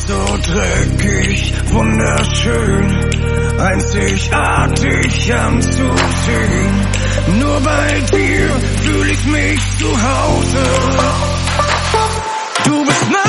So dreckig, wunderschön, einzigartig anzusehen. Nur bei dir fühl ich mich zu Hause. Du bist mein